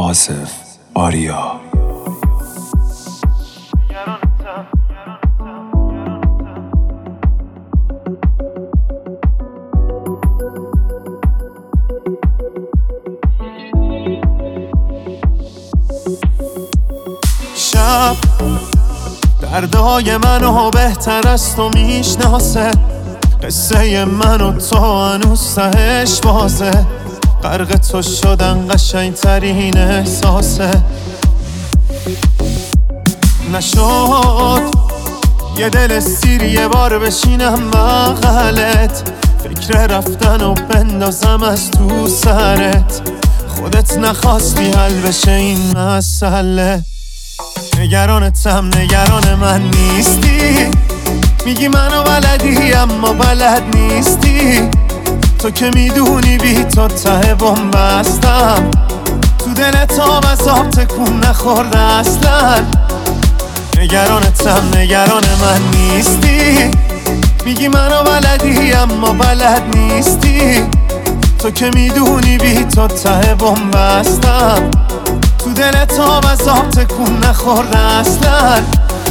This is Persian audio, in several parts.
آصف آریا. شب دردای منو بهتر از تو میشناسه، قصه من و تو هنوز تهش بازه، غرق تو شدن قشنگ ترین احساسه. نشد یه دل سیر یه بار بشینم بغلت، فکر رفتن و بندازم از تو سرت، خودت نخواستی حل بشه این مسئله. نگرانتم نگران من نیستی، میگی منو بلدی اما بلد نیستی، تو که میدونی بی تو ته بستم، تو دلت آب از آب تکون نخورده اصلا. نگرانتم نگران من نیستی، میگی منو بلدی اما بلد نیستی، تو که میدونی بی تو ته بستم، تو دلت آب از آب تکون نخورده اصلا.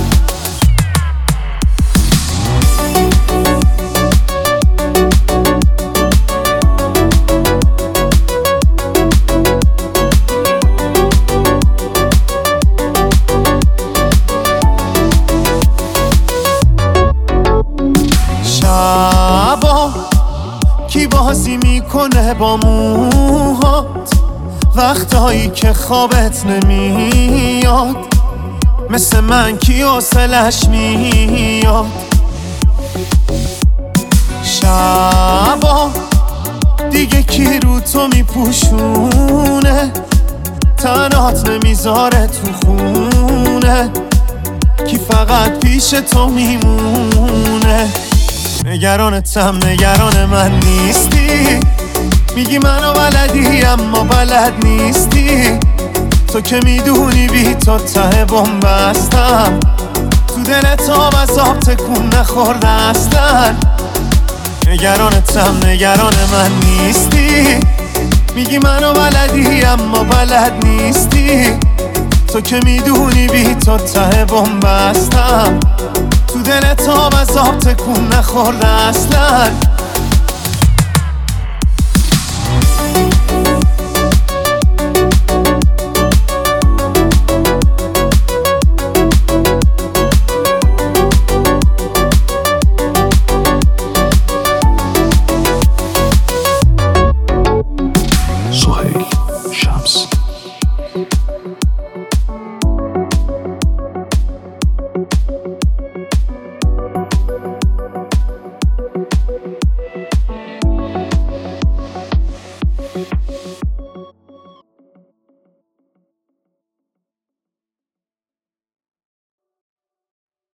شبا کی بازی میکنه با موهات، وقتایی که خوابت نمیاد، مثل من کی حوصلش میاد. شبا دیگه کی رو تو میپوشونه، تنات نمیذاره تو خونه، کی فقط پیش تو میمونه. نگرانتم نگران من نیستی، میگی منو بلدی اما بلد نیستی، تو که میدونی بی تو ته بستم، تو دلت آب از آب تکون نخورده اصلا. نگرانتم نگران من نیستی، میگی منو بلدی اما بلد نیستی، تو که میدونی بی تو ته بستم، تو دلت آب از آب تکون نخورده اصلا.